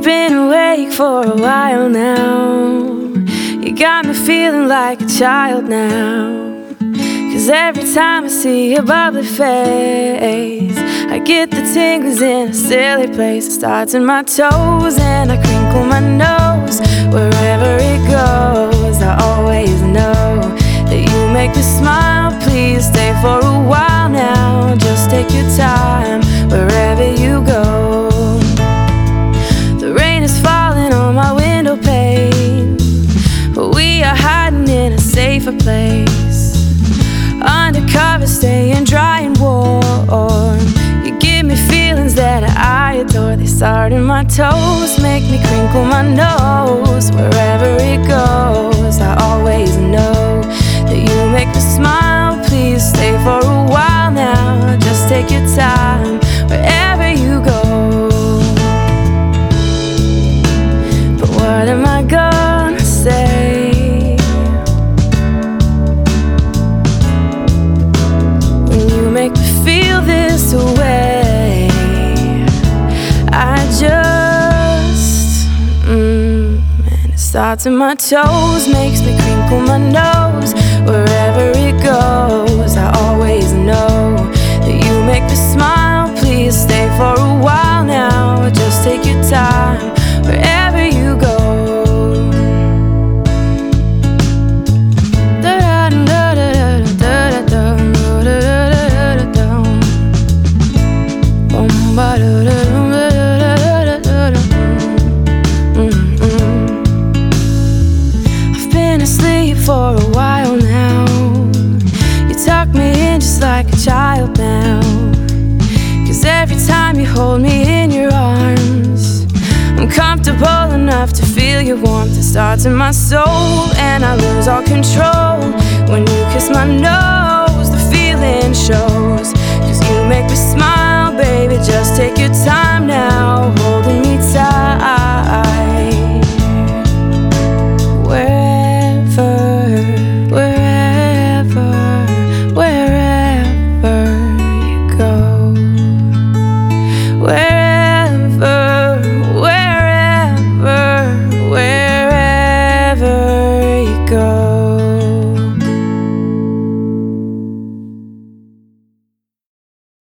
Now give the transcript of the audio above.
been awake for a while now. You got me feeling like a child now. 'Cause every time I see your bubbly face, I get the tingles in a silly place. It starts in my toes and I crinkle my nose. Wherever it goes, I always know that you make me smile. Please stay for a while now. Just take your time wherever you go. The rain is falling on my window pane, but we are hiding in a safer place. Undercover, staying dry and warm. You give me feelings that I adore. They start in my toes, make me crinkle my nose. Wherever it goes, I always know that you make me smile. Please stay for a while now. Just take your time wherever you go. But what am I gonna say? Make me feel this way. I just and it starts in my toes, makes me crinkle my nose. Wherever it goes, I always know that you make me smile. Please stay for a while now. Just take your time wherever you go. I've been asleep for a while now. You tuck me in just like a child now. 'Cause every time you hold me in your arms, I'm comfortable enough to feel your warmth. It starts in my soul and I lose all control. When you kiss my nose, the feeling shows. 'Cause you make me smile, baby, just take your time now, holding me tight. Wherever you go, wherever